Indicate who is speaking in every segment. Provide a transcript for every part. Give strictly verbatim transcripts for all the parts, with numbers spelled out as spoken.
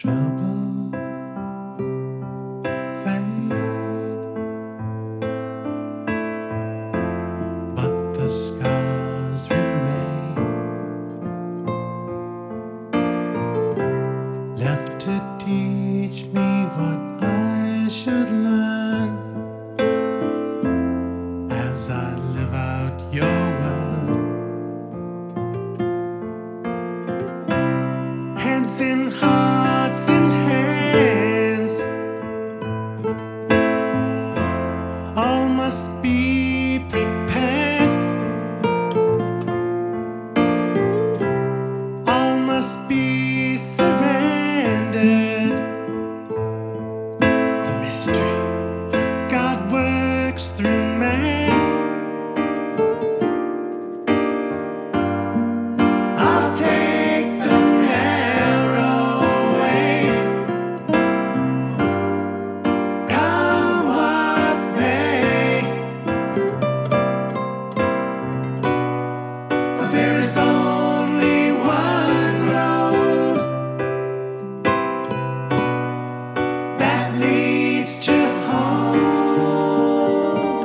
Speaker 1: Trouble fade, but the scars remain, left to teach me what I should learn as I live out your word. Hands in hearts and hands, all must be prepared, all must be surrendered. The mystery God works through man. I'll take the narrow way, come what may, for there is only one road that leads to home.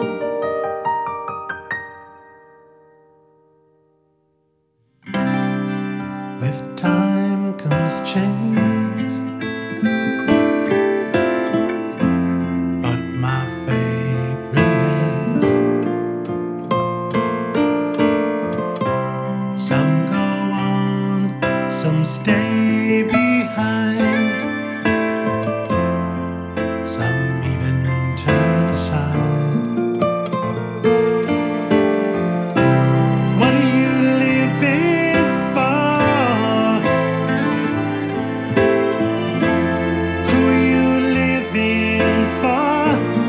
Speaker 1: With time comes change, but my faith remains. Some go on, some stay behind, some even turn aside. What are you living for? Who are you living for?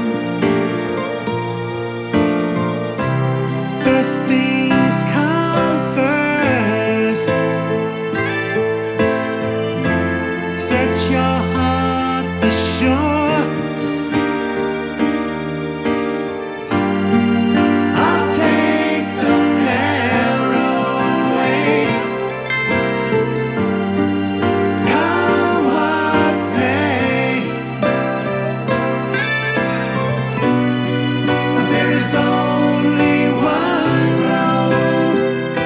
Speaker 1: First things come first. Search your heart for sure. I'll take the narrow way, come what may, for there is only one road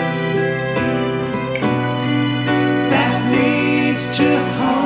Speaker 1: that leads to home.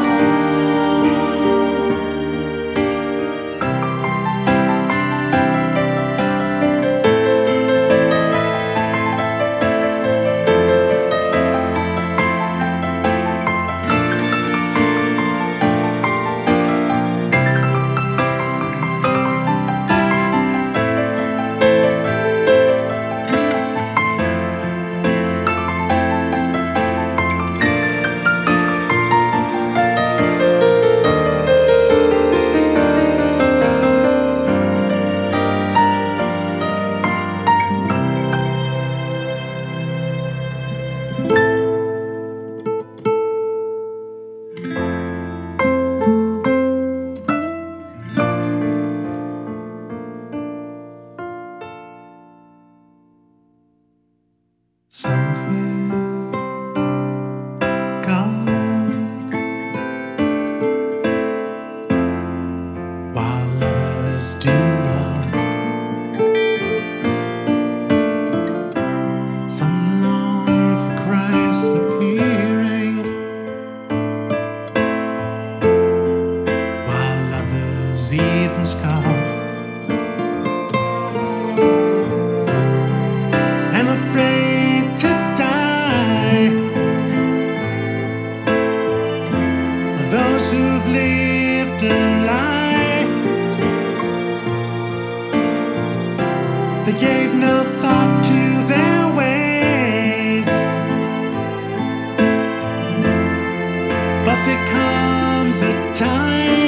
Speaker 1: Some fear God, while others do not. Some long for Christ's appearing, while others even scoff, and afraid to die. Those who've lived a lie, they gave no thought to their ways. But there comes a time